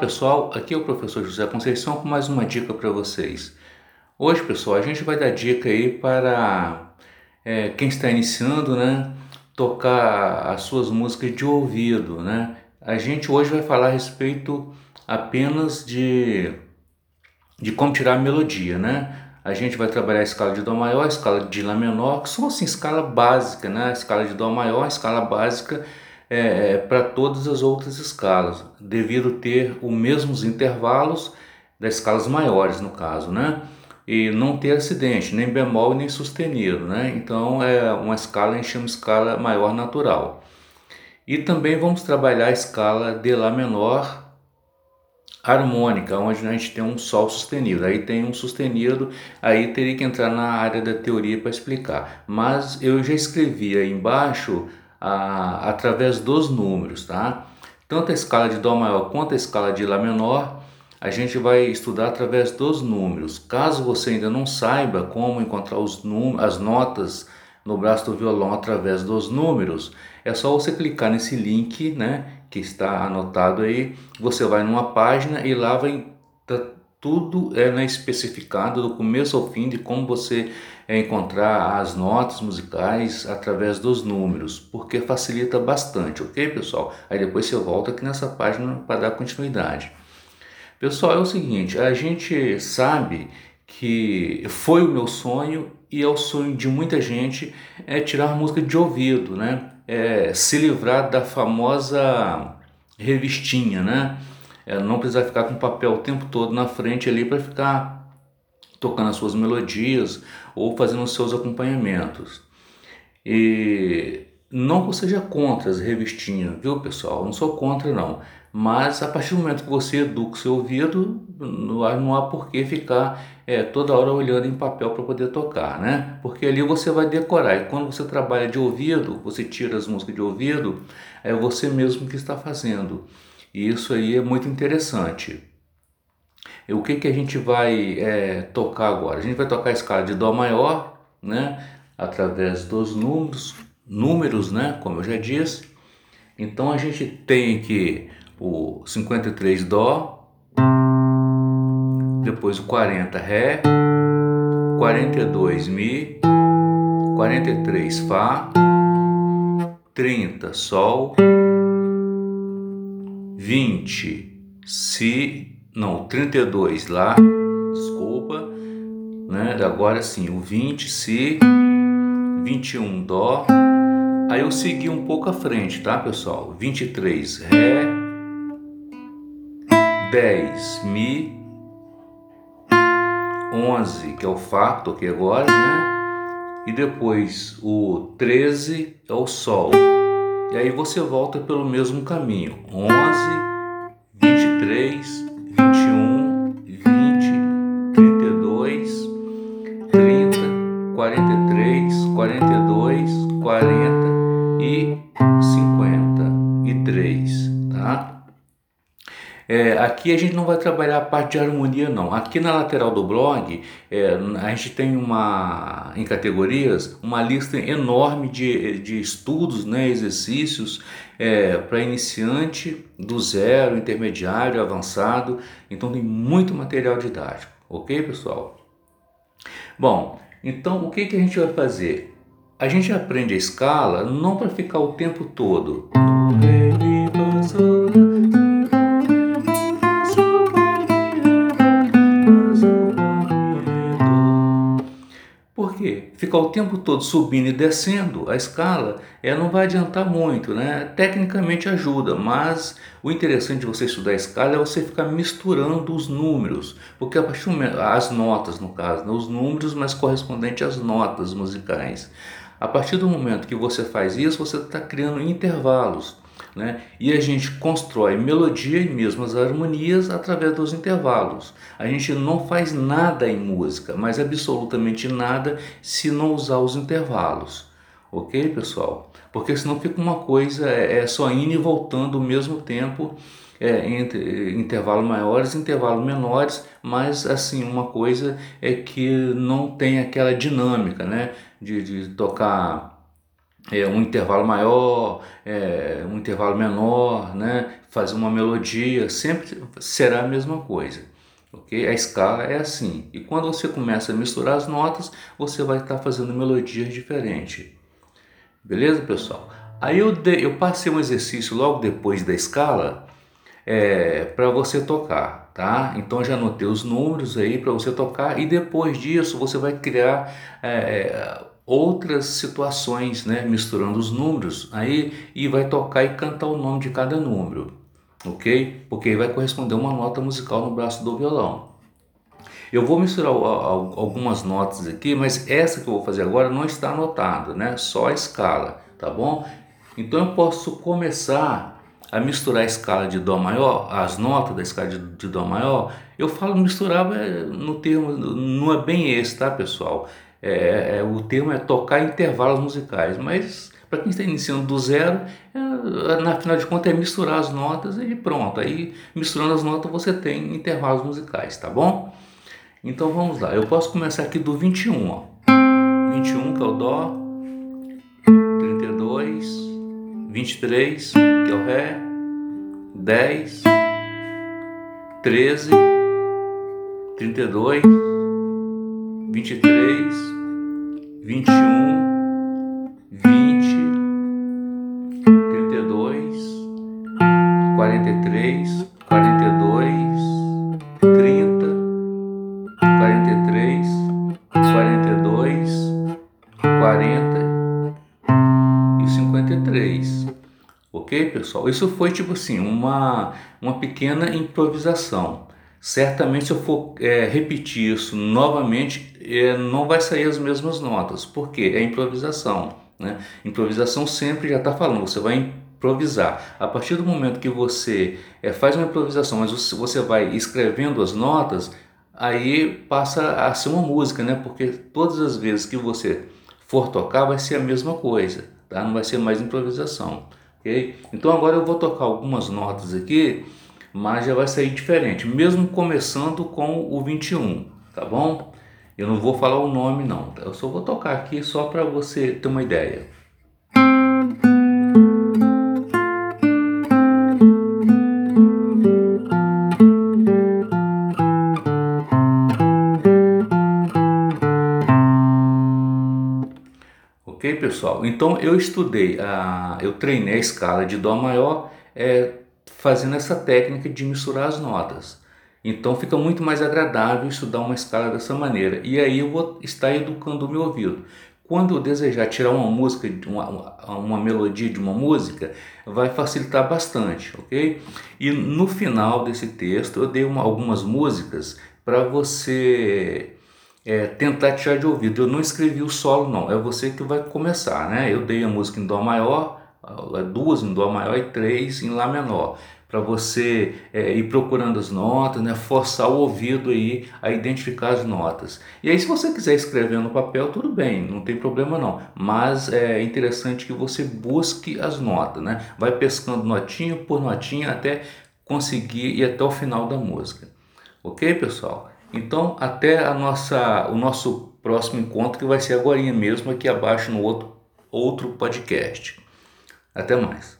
pessoal, aqui é o professor José Conceição com mais uma dica para vocês. Hoje, pessoal, a gente vai dar dica aí para quem está iniciando, né, tocar as suas músicas de ouvido, né? A gente hoje vai falar a respeito apenas de como tirar a melodia, né? A gente vai trabalhar a escala de Dó maior, a escala de Lá menor, que são assim escala básica, né? A escala de Dó maior, a escala básica para todas as outras escalas, devido ter os mesmos intervalos das escalas maiores, no caso, né? E não ter acidente, nem bemol nem sustenido, né? Então é uma escala, a gente chama escala maior natural. E também vamos trabalhar a escala de Lá menor harmônica, onde a gente tem um Sol sustenido, aí tem um sustenido, aí teria que entrar na área da teoria para explicar, mas eu já escrevi aí embaixo através dos números, tá? Tanto a escala de Dó maior quanto a escala de Lá menor, a gente vai estudar através dos números. Caso você ainda não saiba como encontrar as notas no braço do violão através dos números, é só você clicar nesse link, né, que está anotado aí. Você vai numa página e lá vai tudo né, especificado do começo ao fim de como você encontrar as notas musicais através dos números, porque facilita bastante, ok, pessoal? Aí depois você volta aqui nessa página para dar continuidade. Pessoal, é o seguinte, a gente sabe que foi o meu sonho e é o sonho de muita gente tirar música de ouvido, né? Se livrar da famosa revistinha, né? Não precisar ficar com papel o tempo todo na frente ali para ficar tocando as suas melodias ou fazendo os seus acompanhamentos. E não que eu seja contra as revistinhas, viu, pessoal? Eu não sou contra, não. Mas a partir do momento que você educa o seu ouvido, não há por que ficar toda hora olhando em papel para poder tocar, né? Porque ali você vai decorar. E quando você trabalha de ouvido, você tira as músicas de ouvido, é você mesmo que está fazendo. E isso aí é muito interessante. E o que que a gente vai tocar agora? A gente vai tocar a escala de Dó maior, né? Através dos números, né? Como eu já disse. Então a gente tem aqui o 53 Dó, depois o 40 Ré, 42 Mi, 43 Fá, 30 Sol, 20 Si, não, 32 Lá, desculpa, né? Agora sim, o 20 Si, 21 Dó. Aí eu segui um pouco à frente, tá, pessoal? 23 Ré, 10 Mi, 11 que é o Fá, toquei agora, né? E depois o 13 é o Sol. E aí você volta pelo mesmo caminho. 11, 23, 21, 20, 32, 30, 43, 42, 40 e 53, tá? Aqui a gente não vai trabalhar a parte de harmonia, não. Aqui na lateral do blog, a gente tem em categorias, uma lista enorme de estudos, né, exercícios para iniciante, do zero, intermediário, avançado. Então tem muito material didático, ok, pessoal? Bom, então o que que a gente vai fazer? A gente aprende a escala não para ficar o tempo todo. Por quê? Ficar o tempo todo subindo e descendo a escala não vai adiantar muito, né? Tecnicamente ajuda, mas o interessante de você estudar a escala é você ficar misturando os números, porque a partir do momento, as notas no caso, né? Os números mas correspondente às notas musicais. A partir do momento que você faz isso, você está criando intervalos, né? E a gente constrói melodia e mesmo as harmonias através dos intervalos. A gente não faz nada em música, mas absolutamente nada se não usar os intervalos, ok, pessoal? Porque senão fica uma coisa só indo e voltando ao mesmo tempo, entre intervalos maiores e intervalos menores, mas assim uma coisa que não tem aquela dinâmica, né, de tocar um intervalo maior, um intervalo menor, né? Fazer uma melodia, sempre será a mesma coisa, ok? A escala é assim. E quando você começa a misturar as notas, você vai estar fazendo melodias diferentes. Beleza, pessoal? Aí eu passei um exercício logo depois da escala para você tocar, tá? Então já anotei os números aí para você tocar e depois disso você vai criar outras situações, né? Misturando os números aí e vai tocar e cantar o nome de cada número, ok? Porque aí vai corresponder uma nota musical no braço do violão. Eu vou misturar algumas notas aqui, mas essa que eu vou fazer agora não está anotada, né? Só a escala, tá bom? Então eu posso começar a misturar a escala de Dó maior, as notas da escala de Dó maior. Eu falo misturar no termo, não é bem esse, tá, pessoal? O termo é tocar intervalos musicais, mas para quem está iniciando do zero, na final de contas é misturar as notas e pronto. Aí misturando as notas você tem intervalos musicais, tá bom? Então vamos lá, eu posso começar aqui do 21, ó. 21 que é o Dó, 32, 23 que é o Ré, 10, 13, 32, 23, 21, 20, 32, 43, 42, 30, 43, 42, 40 e 53. Ok, pessoal? Isso foi tipo assim, uma pequena improvisação. Certamente se eu for repetir isso novamente, não vai sair as mesmas notas, porque é improvisação, né? Improvisação sempre já está falando, você vai improvisar. A partir do momento que você faz uma improvisação, mas você vai escrevendo as notas, aí passa a ser uma música, né? Porque todas as vezes que você for tocar vai ser a mesma coisa, tá? Não vai ser mais improvisação. Okay? Então agora eu vou tocar algumas notas aqui, mas já vai sair diferente, mesmo começando com o 21, tá bom? Eu não vou falar o nome não, tá? Eu só vou tocar aqui só para você ter uma ideia. Ok, pessoal? Então eu eu treinei a escala de Dó maior fazendo essa técnica de misturar as notas. Então fica muito mais agradável estudar uma escala dessa maneira. E aí eu vou estar educando o meu ouvido. Quando eu desejar tirar uma música, uma melodia de uma música, vai facilitar bastante, ok? E no final desse texto eu dei algumas músicas para você tentar tirar de ouvido. Eu não escrevi o solo não, é você que vai começar, né? Eu dei a música em Dó maior, duas em Dó maior e três em Lá menor, para você ir procurando as notas, né? Forçar o ouvido aí a identificar as notas. E aí se você quiser escrever no papel, tudo bem, não tem problema não, mas é interessante que você busque as notas, né? Vai pescando notinha por notinha até conseguir ir até o final da música. Ok, pessoal? Então, até o nosso próximo encontro, que vai ser agorinha mesmo, aqui abaixo no outro podcast. Até mais.